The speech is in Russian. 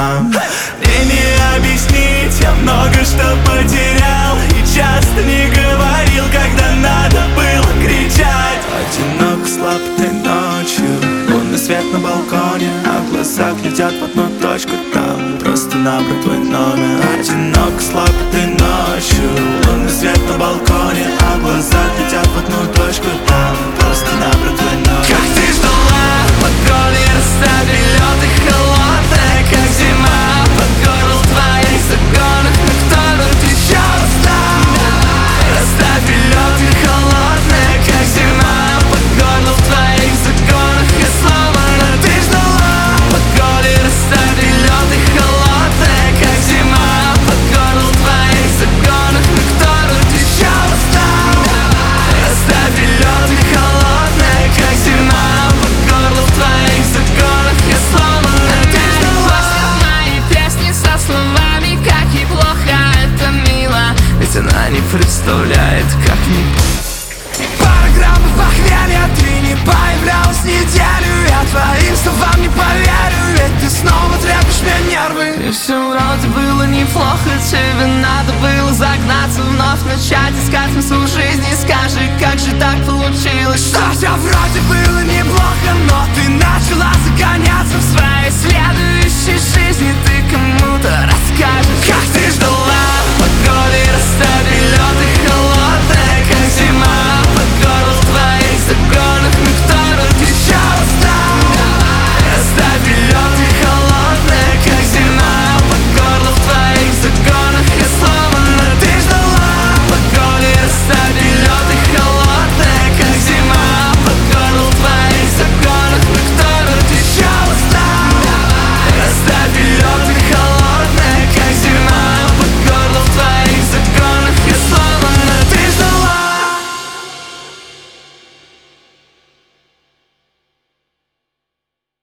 нам. Мне не объяснить, я много что потерял и часто не говорил, когда надо было кричать. Одинок слаб ты ночью, лунный свет на балконе, а в глазах летят в одну точку, там просто набрать твой номер. Одинок слаб ты ночью, лунный свет на балконе, а в глазах летят в одну точку, там просто набрать твой номер. Как ты ждала, под горле растаяли лед и холодная, как зима, под горло в твоих загонах, но кто-то еще устал. Расставь лед и холодная, как зима, под горло в твоих загонах, я сломана. Ты ждала, под горле растаяли лед и холодная, как зима, под горло в твоих загонах, но кто-то еще устал. Расставь лед и холодная, как зима, под горло в твоих загонах, я сломана. Ты ждала. Мои песни со словами, как ей плохо, это мило, Ведь она не представляет, как не. Пара граммов похмелья, ты не появлялась неделю. Я твоим словам не поверю, ведь ты снова трепишь мне нервы. и все вроде было неплохо. Тебе надо было загнаться, вновь начать искать смысл жизни. Скажи, как же так получилось, Что все вроде было неплохо, но ты начала загонять.